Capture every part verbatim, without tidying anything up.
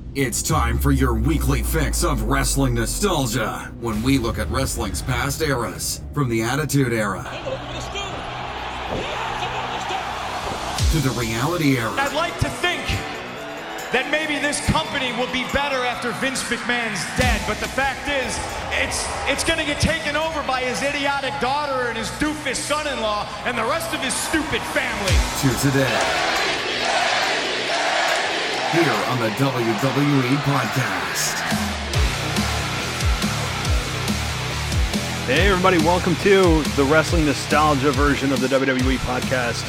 It's time for your weekly fix of wrestling nostalgia when we look at wrestling's past eras, from the Attitude Era to the Reality Era. I'd like to think that maybe this company will be better after Vince McMahon's dead, but the fact is, it's it's gonna get taken over by his idiotic daughter and his doofus son-in-law and the rest of his stupid family. To today, here on the W W E Podcast. Hey everybody, welcome to the Wrestling Nostalgia version of the W W E Podcast.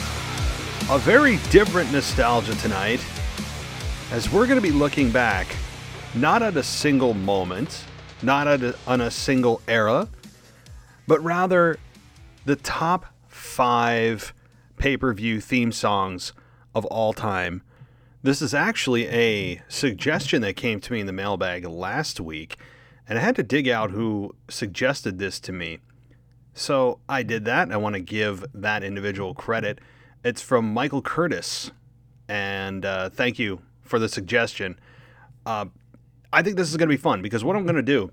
A very different nostalgia tonight, as we're going to be looking back, not at a single moment, not at a, on a single era, but rather the top five pay-per-view theme songs of all time. This is actually a suggestion that came to me in the mailbag last week, and I had to dig out who suggested this to me. So I did that, and I want to give that individual credit. It's from Michael Curtis, and uh, thank you for the suggestion. Uh, I think this is going to be fun, because what I'm going to do,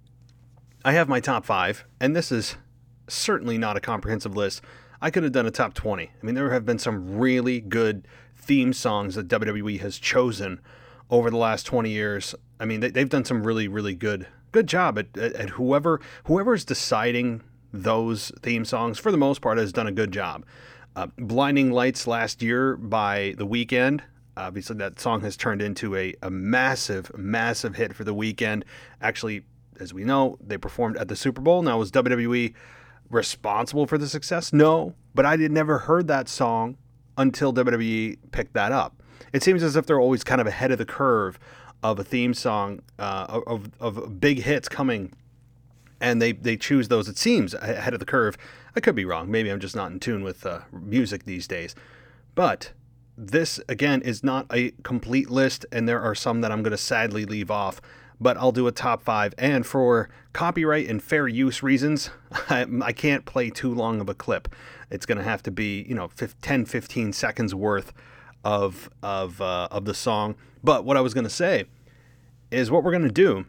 I have my top five, and this is certainly not a comprehensive list. I could have done a top twenty. I mean, there have been some really good theme songs that W W E has chosen over the last twenty years. I mean, they, they've done some really, really good good job at, at, at whoever whoever's deciding those theme songs, for the most part, has done a good job. Uh, Blinding Lights last year by The Weeknd. Obviously, that song has turned into a, a massive, massive hit for The Weeknd. Actually, as we know, they performed at the Super Bowl. Now, was W W E responsible for the success? No, but I had never heard that song until W W E picked that up. It seems as if they're always kind of ahead of the curve of a theme song, uh, of, of big hits coming, and they, they choose those, it seems, ahead of the curve. I could be wrong. Maybe I'm just not in tune with uh, music these days. But this, again, is not a complete list, and there are some that I'm going to sadly leave off, but I'll do a top five. And for copyright and fair use reasons, I, I can't play too long of a clip. It's going to have to be, you know, ten, fifteen seconds worth of of uh, of the song. But what I was going to say is what we're going to do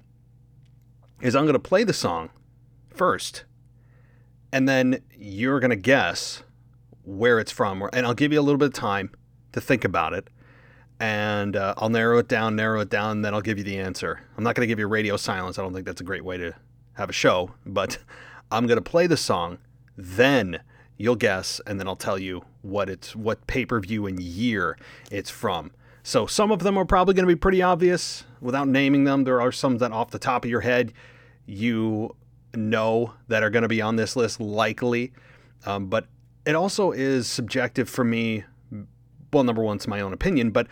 is I'm going to play the song first, and then you're going to guess where it's from. And I'll give you a little bit of time to think about it. And uh, I'll narrow it down, narrow it down, and then I'll give you the answer. I'm not going to give you radio silence. I don't think that's a great way to have a show. But I'm going to play the song, then you'll guess, and then I'll tell you what it's, what pay-per-view and year it's from. So some of them are probably going to be pretty obvious without naming them. There are some that off the top of your head you know that are going to be on this list likely. Um, but it also is subjective for me. Well, number one, it's my own opinion, but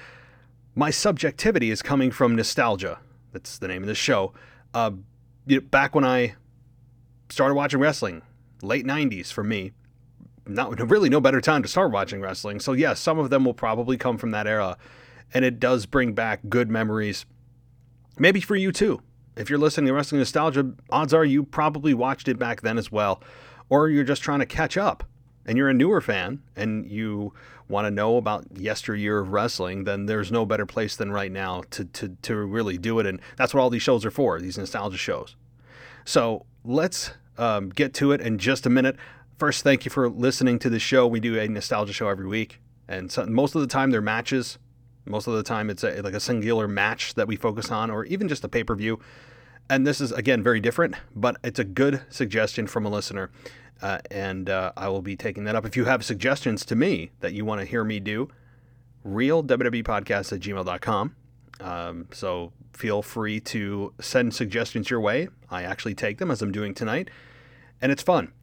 my subjectivity is coming from nostalgia. That's the name of the show. Uh, you know, back when I started watching wrestling, late nineties for me, not really no better time to start watching wrestling. So yes, some of them will probably come from that era, and it does bring back good memories. Maybe for you too. If you're listening to Wrestling Nostalgia, odds are you probably watched it back then as well, or you're just trying to catch up and you're a newer fan and you want to know about yesteryear of wrestling, then there's no better place than right now to, to, to really do it. And that's what all these shows are for, these nostalgia shows. So let's um, get to it in just a minute. First, thank you for listening to the show. We do a nostalgia show every week, and so, most of the time they're matches. Most of the time it's a, like a singular match that we focus on, or even just a pay-per-view. And this is, again, very different, but it's a good suggestion from a listener. Uh, and uh, I will be taking that up. If you have suggestions to me that you want to hear me do, real W W E podcast at gmail dot com. Um, so feel free to send suggestions your way. I actually take them, as I'm doing tonight. And it's fun.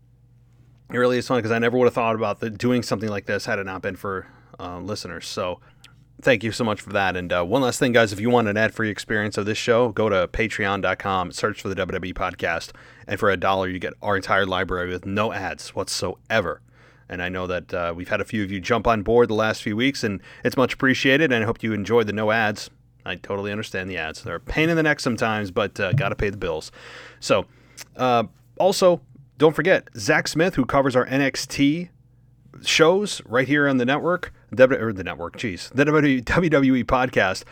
It really is fun, because I never would have thought about the, doing something like this had it not been for uh, listeners. So thank you so much for that. And uh, one last thing, guys, if you want an ad-free experience of this show, go to patreon dot com, search for the W W E Podcast, and for a dollar, you get our entire library with no ads whatsoever. And I know that uh, we've had a few of you jump on board the last few weeks, and it's much appreciated, and I hope you enjoyed the no ads. I totally understand the ads. They're a pain in the neck sometimes, but uh, got to pay the bills. So, uh, also, don't forget, Zach Smith, who covers our N X T shows right here on the network, or the network, geez, the W W E podcast,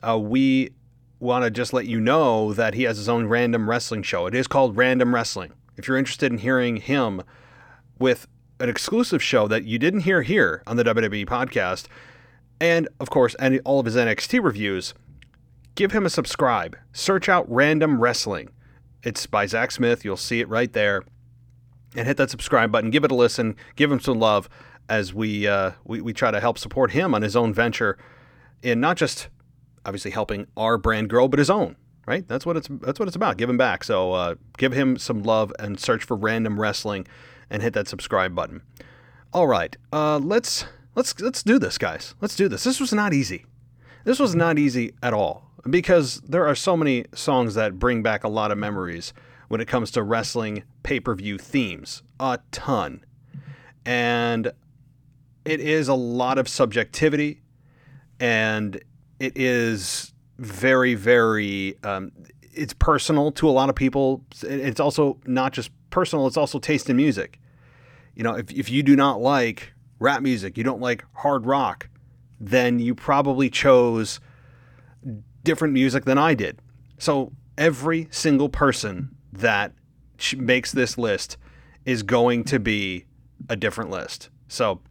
uh, we want to just let you know that he has his own Random Wrestling show. It is called Random Wrestling. If you're interested in hearing him with an exclusive show that you didn't hear here on the W W E podcast, and of course, any, all of his N X T reviews, give him a subscribe. Search out Random Wrestling. It's by Zach Smith. You'll see it right there. And hit that subscribe button. Give it a listen. Give him some love as we uh, we, we try to help support him on his own venture in not just obviously helping our brand grow, but his own. Right? That's what it's that's what it's about. Give him back. So uh, give him some love and search for Random Wrestling and hit that subscribe button. All right, uh, let's let's let's do this, guys. Let's do this. This was not easy. This was not easy at all because there are so many songs that bring back a lot of memories when it comes to wrestling pay-per-view themes. A ton, and it is a lot of subjectivity, and it is very, very. Um, it's personal to a lot of people. It's also not just personal. It's also taste in music. You know, if if you do not like rap music, you don't like hard rock, then you probably chose different music than I did. So every single person that makes this list is going to be a different list. So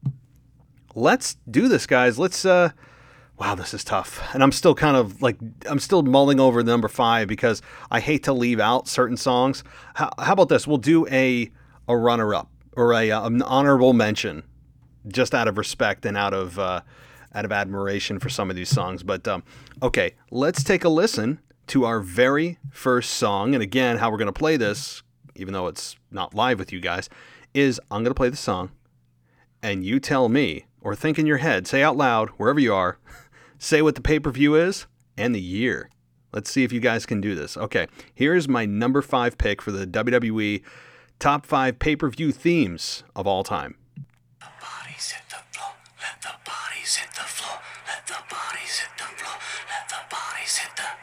let's do this, guys. Let's, uh, wow, this is tough. And I'm still kind of like, I'm still mulling over number five because I hate to leave out certain songs. How, how about this? We'll do a, a runner-up or a, an honorable mention just out of respect and out of, uh, out of admiration for some of these songs. But, um, okay, let's take a listen to our very first song. And again, how we're going to play this, even though it's not live with you guys, is I'm going to play the song and you tell me, or think in your head, say out loud, wherever you are, say what the pay-per-view is and the year. Let's see if you guys can do this. Okay, here's my number five pick for the W W E top five pay-per-view themes of all time. The bodies hit the floor, let the bodies hit the floor, let the bodies hit the floor, let the bodies hit the floor.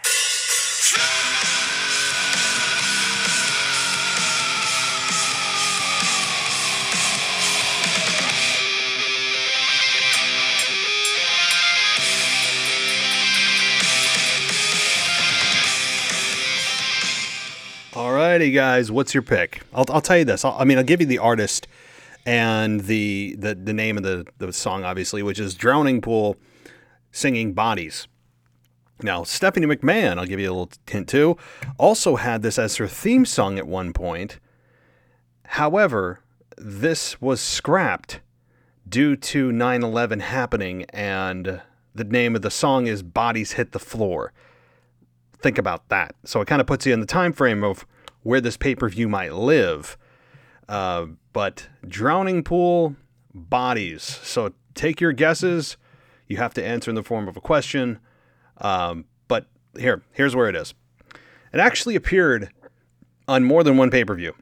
Alrighty, guys, what's your pick? I'll, I'll tell you this. I'll, I mean, I'll give you the artist and the the, the name of the, the song, obviously, which is Drowning Pool singing Bodies. Now, Stephanie McMahon, I'll give you a little hint too, also had this as her theme song at one point. However, this was scrapped due to nine eleven happening, and the name of the song is Bodies Hit the Floor. Think about that. So it kind of puts you in the time frame of where this pay-per-view might live. Uh, but Drowning Pool, Bodies. So take your guesses. You have to answer in the form of a question. Um, but here, here's where it is. It actually appeared on more than one pay-per-view.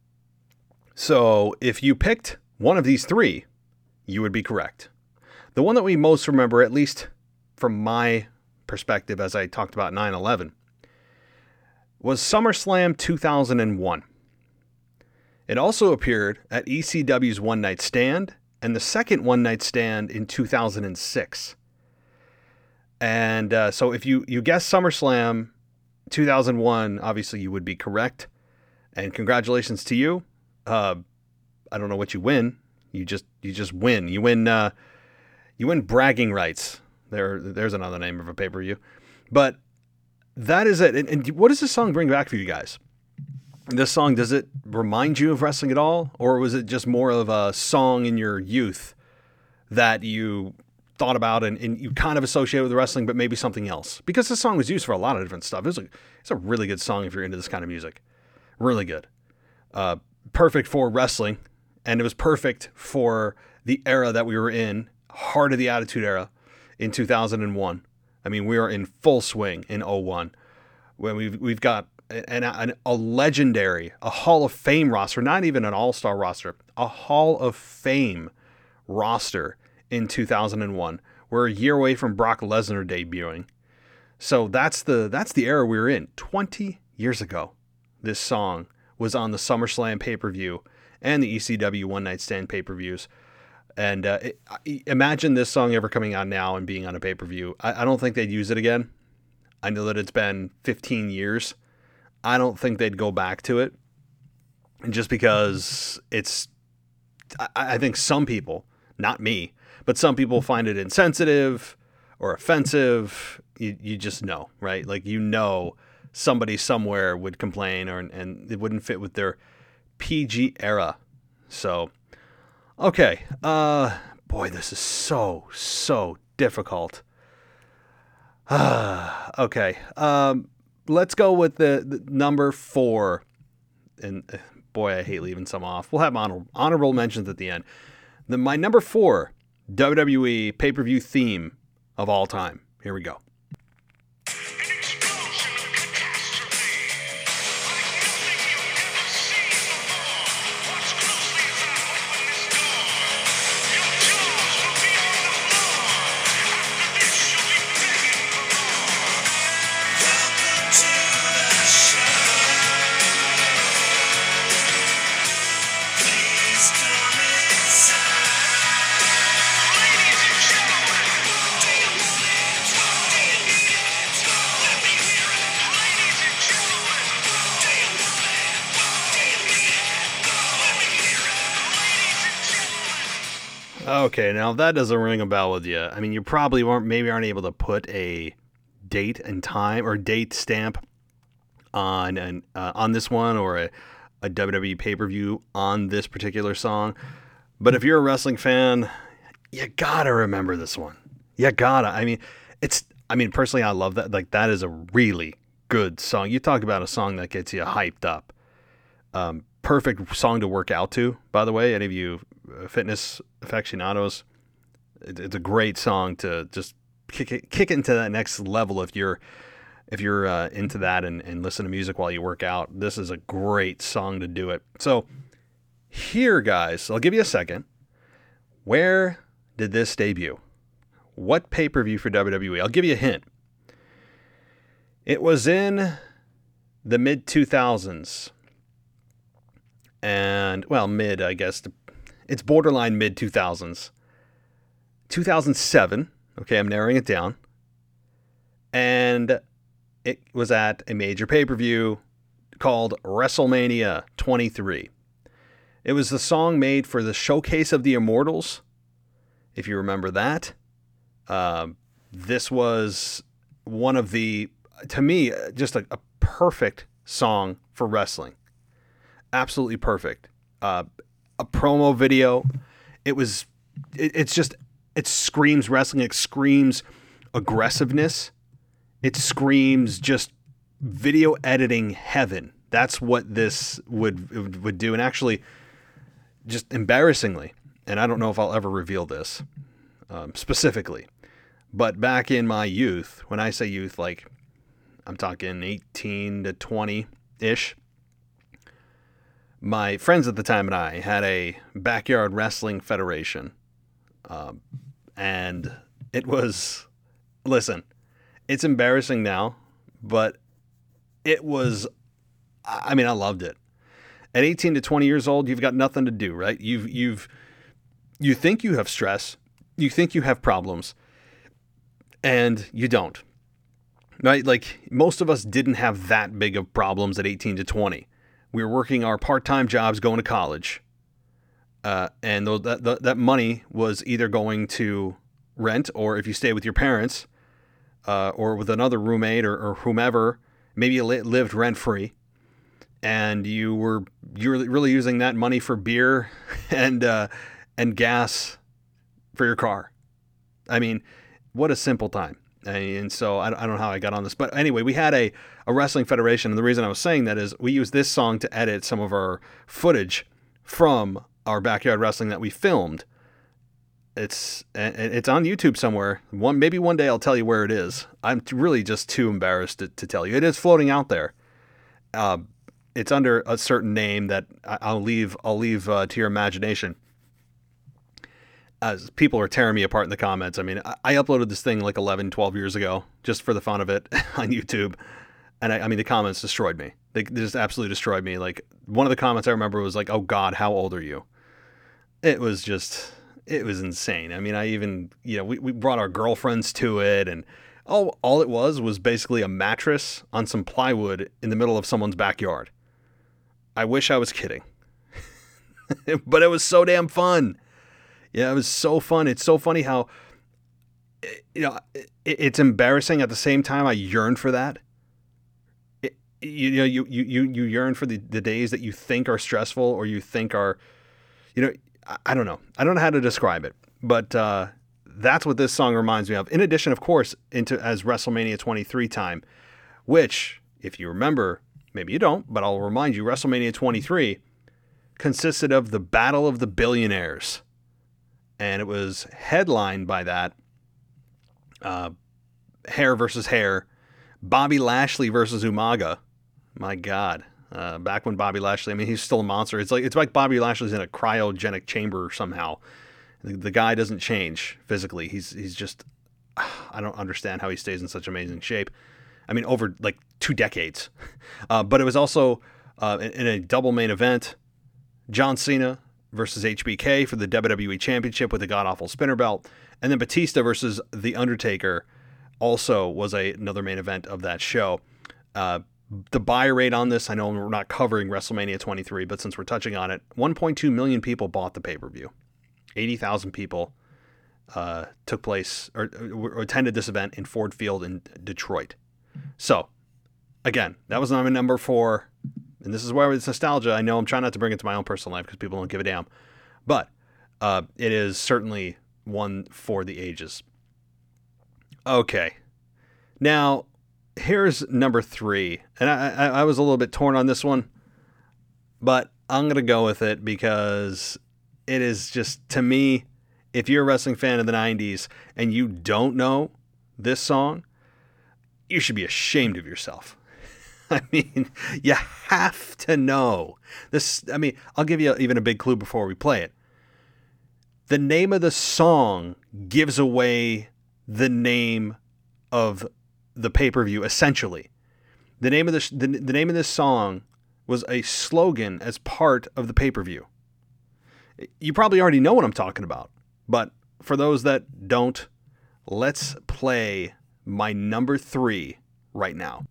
So if you picked one of these three, you would be correct. The one that we most remember, at least from my perspective as I talked about nine eleven, was SummerSlam two thousand one. It also appeared at E C W's One Night Stand and the second One Night Stand in two thousand six. And uh, so if you, you guessed SummerSlam two thousand one, obviously you would be correct. And congratulations to you. Uh, I don't know what you win. You just you just win. You win. Uh, you win bragging rights. There, there's another name of a pay-per-view. But that is it. And, and what does this song bring back for you guys? This song, does it remind you of wrestling at all? Or was it just more of a song in your youth that you thought about and, and you kind of associated with wrestling, but maybe something else? Because this song was used for a lot of different stuff. It was a, it's a really good song if you're into this kind of music. Really good. Uh, perfect for wrestling. And it was perfect for the era that we were in, heart of the Attitude Era. In two thousand one, I mean, we are in full swing in oh one, when we've we've got an, an, a legendary, a Hall of Fame roster, not even an All-Star roster, a Hall of Fame roster in two thousand one. We're a year away from Brock Lesnar debuting, so that's the that's the era we were in. Twenty years ago, this song was on the SummerSlam pay-per-view and the E C W One Night Stand pay-per-views. And uh, it, imagine this song ever coming out now and being on a pay-per-view. I, I don't think they'd use it again. I know that it's been fifteen years. I don't think they'd go back to it. And just because it's, I, I think some people, not me, but some people find it insensitive or offensive. You, you just know, right? Like, you know, somebody somewhere would complain, or and it wouldn't fit with their P G era. So, okay. Uh, boy, this is so, so difficult. okay. Um, let's go with the, the number four. And uh, boy, I hate leaving some off. We'll have honor, honorable mentions at the end. The, my number four W W E pay-per-view theme of all time. Here we go. Okay, now if that doesn't ring a bell with you, I mean, you probably weren't, maybe aren't able to put a date and time or date stamp on an uh, on this one, or a, a W W E pay-per-view on this particular song. But if you're a wrestling fan, you gotta remember this one. You gotta. I mean, it's. I mean, personally, I love that. Like, that is a really good song. You talk about a song that gets you hyped up. Um, perfect song to work out to, by the way. Any of you fitness aficionados, it's a great song to just kick it, kick it into that next level if you're if you're uh, into that and, and listen to music while you work out. This is a great song to do it. So here, guys, I'll give you a second. Where did this debut? What pay-per-view for W W E? I'll give you a hint. It was in the mid two thousands. And, well, mid, I guess. It's borderline mid two thousands. two thousand seven. Okay, I'm narrowing it down. And it was at a major pay-per-view called WrestleMania twenty-three. It was the song made for the Showcase of the Immortals, if you remember that. Um, this was one of the, to me, just a, a perfect song for wrestling. Absolutely perfect. Uh, a promo video. It was, it, it's just, it screams wrestling. It screams aggressiveness. It screams just video editing heaven. That's what this would would do. And actually, just embarrassingly, and I don't know if I'll ever reveal this um, specifically, but back in my youth, when I say youth, like I'm talking eighteen to twenty-ish, my friends at the time and I had a backyard wrestling federation. Um, and it was, listen, it's embarrassing now, but it was, I mean, I loved it. At eighteen to twenty years old, you've got nothing to do, right? You've, you've, you think you have stress, you think you have problems, and you don't, right? Like, most of us didn't have that big of problems at eighteen to twenty. We were working our part-time jobs, going to college. Uh, and th- that, that that money was either going to rent, or if you stay with your parents, uh, or with another roommate or, or whomever, maybe you li- lived rent-free, and you were you were really using that money for beer and uh, and gas for your car. I mean, what a simple time. And so I don't know how I got on this, but anyway, we had a, a wrestling federation. And the reason I was saying that is we used this song to edit some of our footage from our backyard wrestling that we filmed. It's, it's on YouTube somewhere. One, maybe one day I'll tell you where it is. I'm really just too embarrassed to, to tell you. It is floating out there. Uh, it's under a certain name that I'll leave, I'll leave uh, to your imagination. As people are tearing me apart in the comments. I mean, I uploaded this thing like eleven, twelve years ago, just for the fun of it on YouTube. And I, I mean, the comments destroyed me. They, they just absolutely destroyed me. Like, one of the comments I remember was like, "Oh God, how old are you?" It was just, it was insane. I mean, I even, you know, we, we brought our girlfriends to it, and all, all it was was basically a mattress on some plywood in the middle of someone's backyard. I wish I was kidding. But it was so damn fun. Yeah, it was so fun. It's so funny how, you know, it, it's embarrassing. At the same time, I yearn for that. It, you know, you, you, you yearn for the, the days that you think are stressful or you think are, you know, I, I don't know. I don't know how to describe it. But uh, that's what this song reminds me of. In addition, of course, into as WrestleMania twenty-three time, which, if you remember, maybe you don't, but I'll remind you, WrestleMania twenty-three consisted of the Battle of the Billionaires. And it was headlined by that uh, hair versus hair, Bobby Lashley versus Umaga. My God. Uh, back when Bobby Lashley, I mean, he's still a monster. It's like it's like Bobby Lashley's in a cryogenic chamber somehow. The, the guy doesn't change physically. He's he's just, I don't understand how he stays in such amazing shape. I mean, over like two decades. Uh, but it was also uh, in, in a double main event, John Cena versus H B K for the W W E Championship with the god-awful spinner belt. And then Batista versus The Undertaker also was a, another main event of that show. Uh, the buy rate on this, I know we're not covering WrestleMania twenty-three, but since we're touching on it, one point two million people bought the pay-per-view. eighty thousand people uh, took place or, or attended this event in Ford Field in Detroit. So, again, that was my number four. And this is where it's nostalgia. I know I'm trying not to bring it to my own personal life because people don't give a damn. But uh, it is certainly one for the ages. Okay. Now, here's number three. And I, I, I was a little bit torn on this one. But I'm going to go with it because it is just, to me, if you're a wrestling fan of the nineties and you don't know this song, you should be ashamed of yourself. I mean, you have to know this. I mean, I'll give you even a big clue before we play it. The name of the song gives away the name of the pay-per-view, essentially. The name of this, the, the name of this song was a slogan as part of the pay-per-view. You probably already know what I'm talking about, but for those that don't, let's play my number three right now.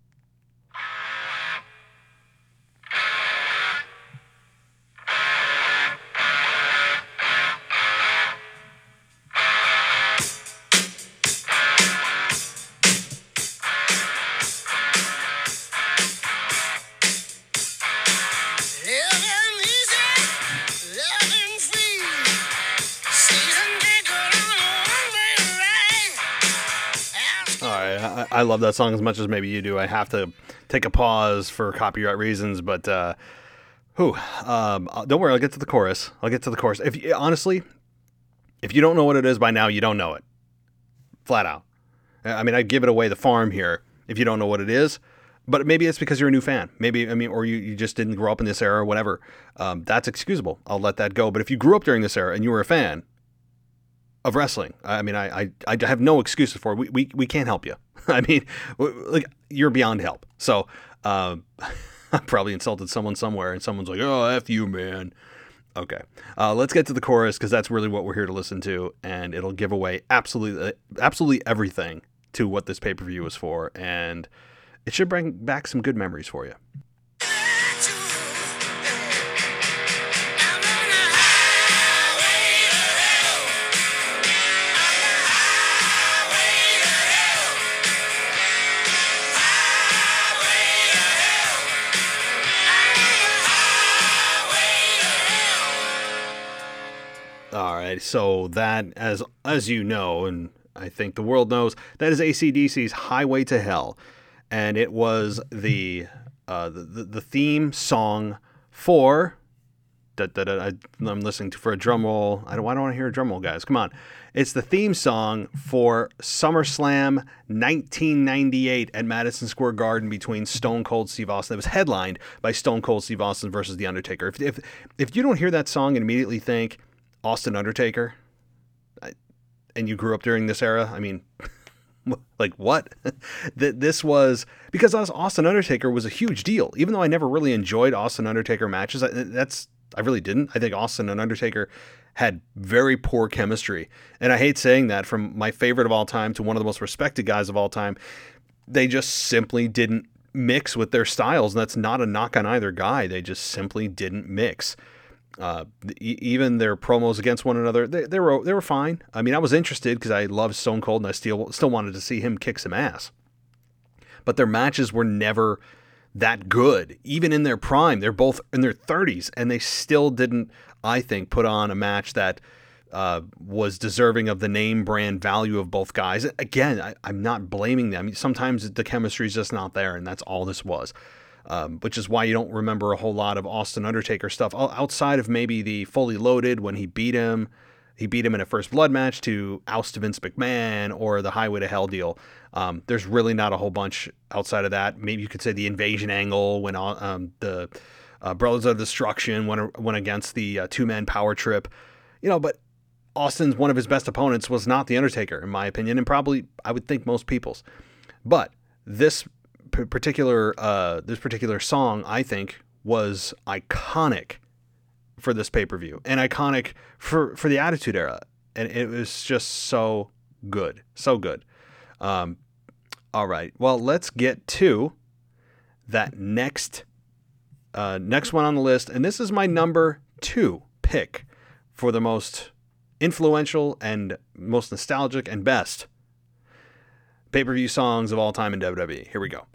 I love that song as much as maybe you do. I have to take a pause for copyright reasons, but uh, whew, um, don't worry. I'll get to the chorus. I'll get to the chorus. If you, honestly, if you don't know what it is by now, you don't know it. Flat out. I mean, I'd give it away the farm here if you don't know what it is, but maybe it's because you're a new fan. Maybe, I mean, or you, you just didn't grow up in this era or whatever. Um, that's excusable. I'll let that go. But if you grew up during this era and you were a fan of wrestling, I mean, I I, I have no excuses for it. We, we, we can't help you. I mean, like, you're beyond help. So um, I probably insulted someone somewhere, and someone's like, "Oh, F you, man." Okay, uh, let's get to the chorus because that's really what we're here to listen to, and it'll give away absolutely, absolutely everything to what this pay-per-view is for, and it should bring back some good memories for you. All right, so that, as as you know, and I think the world knows, that is A C D C's Highway to Hell, and it was the uh, the, the theme song for. Da, da, da, I, I'm listening to for a drum roll. I don't. I don't want to hear a drum roll, guys. Come on, it's the theme song for SummerSlam nineteen ninety-eight at Madison Square Garden between Stone Cold Steve Austin. It was headlined by Stone Cold Steve Austin versus The Undertaker. If if if you don't hear that song and immediately think Austin Undertaker, and you grew up during this era, I mean, like what? This was, because Austin Undertaker was a huge deal. Even though I never really enjoyed Austin Undertaker matches, that's I really didn't. I think Austin and Undertaker had very poor chemistry. And I hate saying that, from my favorite of all time to one of the most respected guys of all time. They just simply didn't mix with their styles. And that's not a knock on either guy. They just simply didn't mix. Uh, even their promos against one another, they, they were they were fine. I mean, I was interested because I loved Stone Cold and I still still wanted to see him kick some ass. But their matches were never that good. Even in their prime, they're both in their thirties, and they still didn't, I think, put on a match that uh, was deserving of the name brand value of both guys. Again, I, I'm not blaming them. Sometimes the chemistry is just not there, and that's all this was. Um, which is why you don't remember a whole lot of Austin Undertaker stuff outside of maybe the Fully Loaded when he beat him. He beat him in a First Blood match to oust Vince McMahon, or the Highway to Hell deal. Um, there's really not a whole bunch outside of that. Maybe you could say the Invasion angle when um, the uh, Brothers of Destruction went, went against the uh, two-man Power Trip. You know, but Austin's one of his best opponents was not The Undertaker, in my opinion, and probably, I would think, most people's. But this particular uh, this particular song, I think, was iconic for this pay-per-view, and iconic for, for the Attitude Era. And it was just so good. So good. Um, all right. Well, let's get to that next uh, next one on the list. And this is my number two pick for the most influential and most nostalgic and best pay-per-view songs of all time in W W E. Here we go.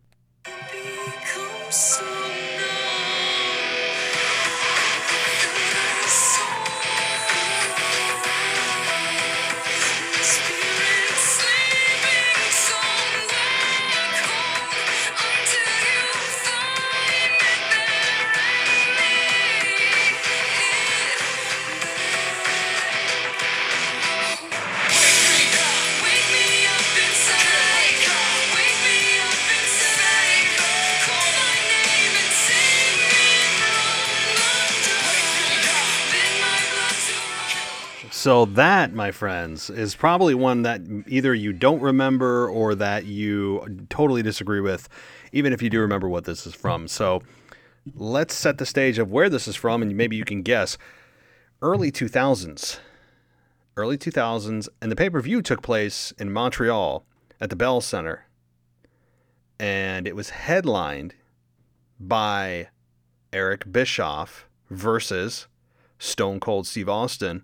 So that, my friends, is probably one that either you don't remember or that you totally disagree with, even if you do remember what this is from. So let's set the stage of where this is from, and maybe you can guess. Early two thousands. Early two thousands, and the pay-per-view took place in Montreal at the Bell Center. And it was headlined by Eric Bischoff versus Stone Cold Steve Austin.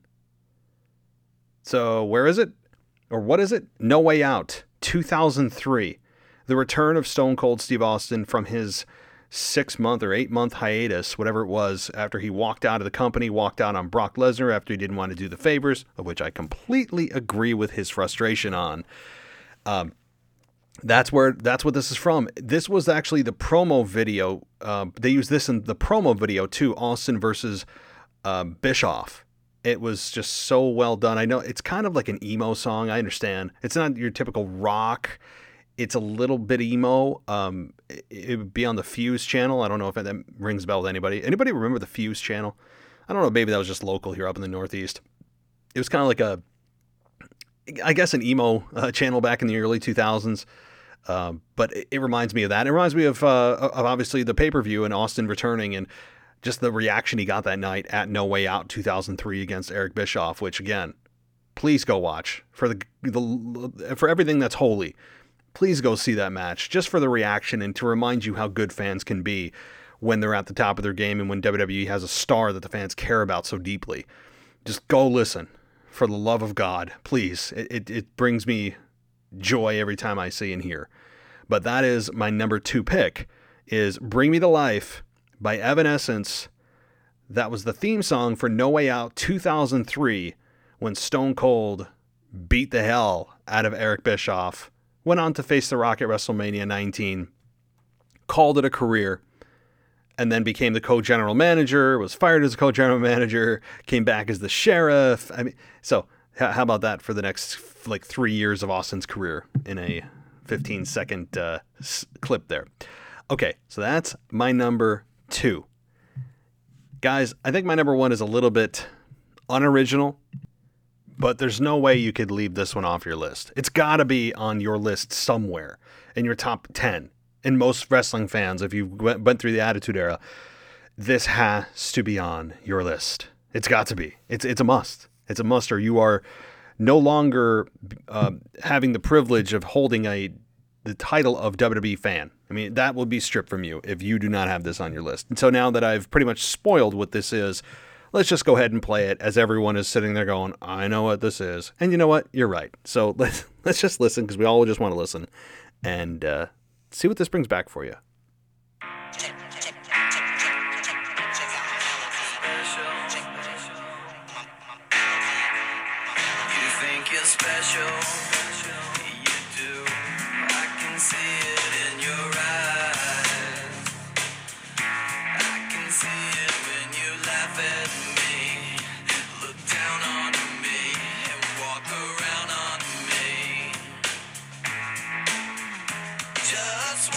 So where is it? Or what is it? No Way Out, two thousand three. The return of Stone Cold Steve Austin from his six-month or eight-month hiatus, whatever it was, after he walked out of the company, walked out on Brock Lesnar after he didn't want to do the favors, of which I completely agree with his frustration on. Um, that's where that's what this is from. This was actually the promo video. Uh, they used this in the promo video too, Austin versus uh, Bischoff. It was just so well done. I know it's kind of like an emo song. I understand. It's not your typical rock. It's a little bit emo. Um, it, it would be on the Fuse channel. I don't know if that rings a bell with anybody. Anybody remember the Fuse channel? I don't know. Maybe that was just local here up in the Northeast. It was kind of like a, I guess, an emo uh, channel back in the early two thousands. Um, but it, it reminds me of that. It reminds me of, uh, of obviously the pay-per-view and Austin returning and just the reaction he got that night at No Way Out two thousand three against Eric Bischoff, which again, please go watch for the, the for everything that's holy. Please go see that match just for the reaction and to remind you how good fans can be when they're at the top of their game and when W W E has a star that the fans care about so deeply. Just go listen, for the love of God, please. It, it, it brings me joy every time I see and hear. But that is my number two pick, is Bring Me to Life by Evanescence. That was the theme song for No Way Out two thousand three, when Stone Cold beat the hell out of Eric Bischoff, went on to face The Rock at WrestleMania nineteen, called it a career, and then became the co-general manager, was fired as a co-general manager, came back as the sheriff. I mean, so how about that for the next like three years of Austin's career in a fifteen second uh, clip there. Okay, so that's my number two. Guys, I think my number one is a little bit unoriginal, but there's no way you could leave this one off your list. It's got to be on your list somewhere in your top ten. And most wrestling fans, if you went through the Attitude Era, this has to be on your list. It's got to be. It's it's a must. It's a must, or you are no longer uh, having the privilege of holding a the title of W W E fan. I mean, that will be stripped from you if you do not have this on your list. And so now that I've pretty much spoiled what this is, let's just go ahead and play it as everyone is sitting there going, I know what this is. And you know what? You're right. So let's, let's just listen, because we all just want to listen, and uh, see what this brings back for you. Special, you do. I can see it in your eyes. I can see it when you laugh at me, look down on me, and walk around on me. Just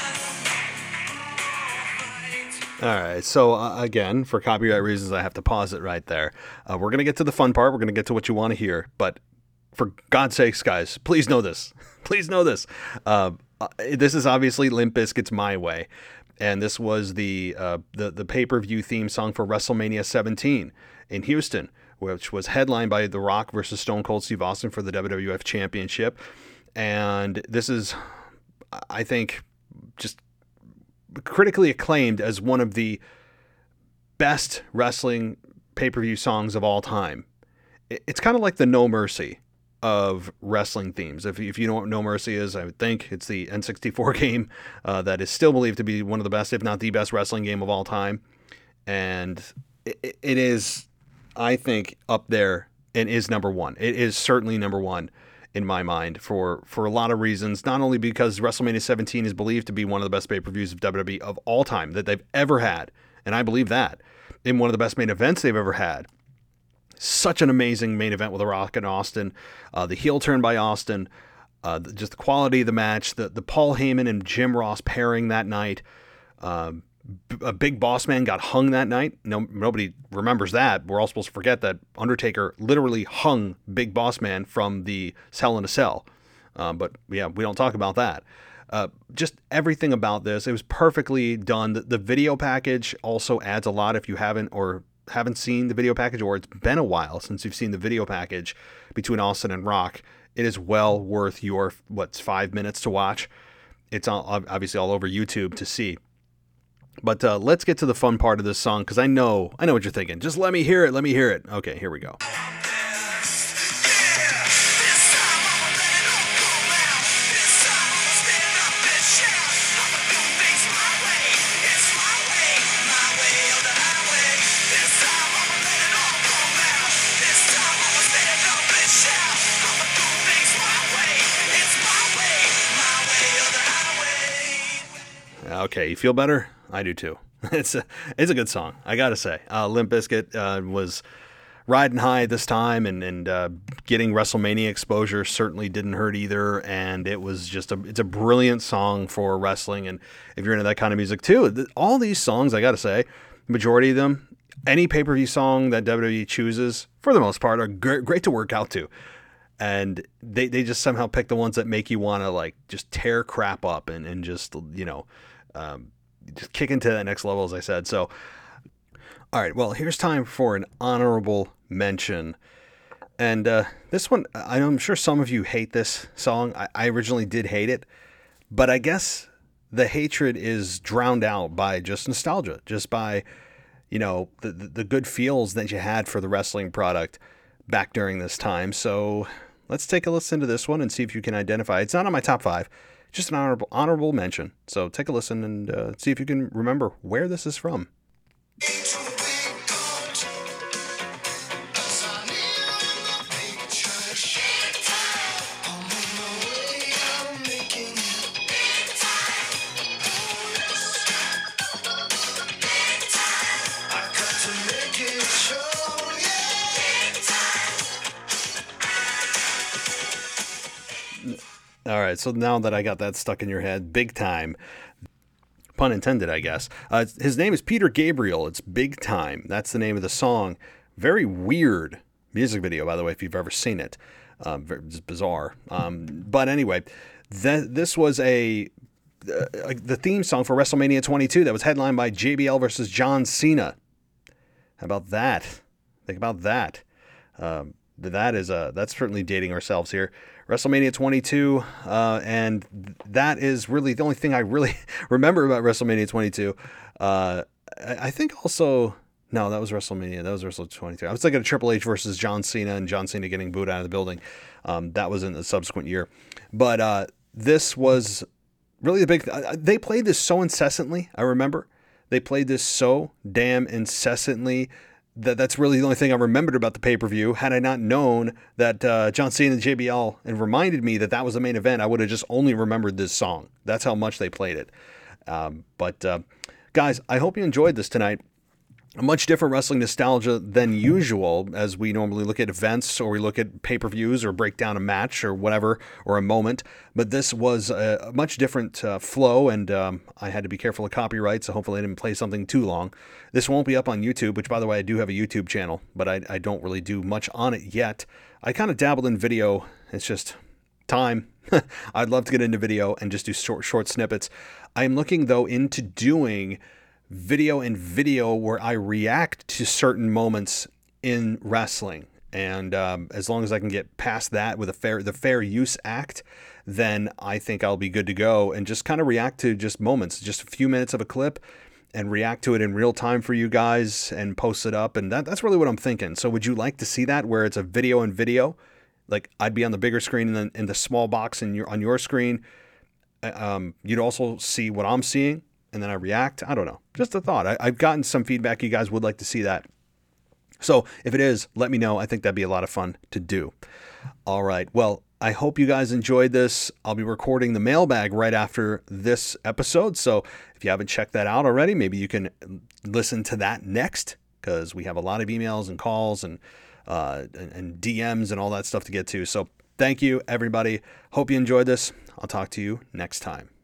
one. All right, so uh, again, for copyright reasons, I have to pause it right there. Uh, we're going to get to the fun part. We're going to get to what you want to hear, but for God's sakes, guys, please know this. Please know this. Uh, this is obviously Limp Bizkit's My Way, and this was the uh, the the pay-per-view theme song for WrestleMania seventeen in Houston, which was headlined by The Rock versus Stone Cold Steve Austin for the W W F Championship. And this is, I think, just critically acclaimed as one of the best wrestling pay-per-view songs of all time. It's kind of like the No Mercy of wrestling themes. If, if you know what No Mercy is, I would think it's the N sixty-four game uh, that is still believed to be one of the best, if not the best, wrestling game of all time. And it, it is, I think, up there and is number one. It is certainly number one in my mind for, for a lot of reasons, not only because WrestleMania seventeen is believed to be one of the best pay-per-views of W W E of all time that they've ever had, and I believe that, in one of the best main events they've ever had. Such an amazing main event with The Rock and Austin, uh, the heel turn by Austin, uh, the, just the quality of the match, the the Paul Heyman and Jim Ross pairing that night. Um, a Big Boss Man got hung that night. No, nobody remembers that. We're all supposed to forget that Undertaker literally hung Big Boss Man from the Hell in a Cell. Um, but yeah, we don't talk about that. Uh, just everything about this, it was perfectly done. The, the video package also adds a lot if you haven't or haven't seen the video package, or it's been a while since you've seen the video package between Austin and Rock. It is well worth your, what's five minutes to watch. It's all, obviously all over YouTube to see. But uh, let's get to the fun part of this song, because I know, I know what you're thinking. Just let me hear it, let me hear it. Okay, here we go. Okay, you feel better? I do too. It's a, it's a good song, I gotta say. Uh, Limp Bizkit uh, was riding high this time, and, and uh, getting WrestleMania exposure certainly didn't hurt either. And it was just a, it's a brilliant song for wrestling. And if you're into that kind of music too, all these songs, I gotta say, majority of them, any pay-per-view song that W W E chooses, for the most part, are great, great to work out to. And they, they just somehow pick the ones that make you want to like just tear crap up and, and just, you know, um, just kick into that next level, as I said. So, all right, well, here's time for an honorable mention. And uh, this one, I'm sure some of you hate this song. I, I originally did hate it, but I guess the hatred is drowned out by just nostalgia, just by, you know, the, the, the good feels that you had for the wrestling product back during this time. So let's take a listen to this one and see if you can identify. It's not on my top five, just an honorable honorable mention. So take a listen and uh, see if you can remember where this is from. All right, so now that I got that stuck in your head, Big Time, pun intended, I guess. Uh, his name is Peter Gabriel. It's Big Time. That's the name of the song. Very weird music video, by the way, if you've ever seen it. Um, it's bizarre. Um, but anyway, th- this was a uh, the theme song for WrestleMania twenty-two that was headlined by J B L versus John Cena. How about that? Think about that. Um, that is uh, that's certainly dating ourselves here. WrestleMania twenty-two, uh, and that is really the only thing I really remember about WrestleMania twenty-two. Uh, I, I think also, no, that was WrestleMania. That was WrestleMania twenty-three. I was thinking of Triple H versus John Cena and John Cena getting booed out of the building. Um, that was in the subsequent year. But uh, this was really the big, uh, they played this so incessantly. I remember they played this so damn incessantly that that's really the only thing I remembered about the pay-per-view. Had I not known that uh, John Cena and J B L and reminded me that that was the main event, I would have just only remembered this song. That's how much they played it. Um, but uh, guys, I hope you enjoyed this tonight. A much different wrestling nostalgia than usual, as we normally look at events or we look at pay-per-views or break down a match or whatever, or a moment. But this was a much different uh, flow, and um, I had to be careful of copyright, so hopefully I didn't play something too long. This won't be up on YouTube, which, by the way, I do have a YouTube channel, but I, I don't really do much on it yet. I kind of dabbled in video. It's just time. I'd love to get into video and just do short, short snippets. I'm looking, though, into doing video and video where I react to certain moments in wrestling. And um, as long as I can get past that with a fair, the Fair Use Act, then I think I'll be good to go and just kind of react to just moments, just a few minutes of a clip and react to it in real time for you guys and post it up. And that, that's really what I'm thinking. So would you like to see that where it's a video and video? Like I'd be on the bigger screen and then in the small box in your, on your screen. Um, you'd also see what I'm seeing. And then I react. I don't know. Just a thought. I, I've gotten some feedback. You guys would like to see that. So if it is, let me know. I think that'd be a lot of fun to do. All right. Well, I hope you guys enjoyed this. I'll be recording the mailbag right after this episode. So if you haven't checked that out already, maybe you can listen to that next, because we have a lot of emails and calls and, uh, and, and D Ms and all that stuff to get to. So thank you, everybody. Hope you enjoyed this. I'll talk to you next time.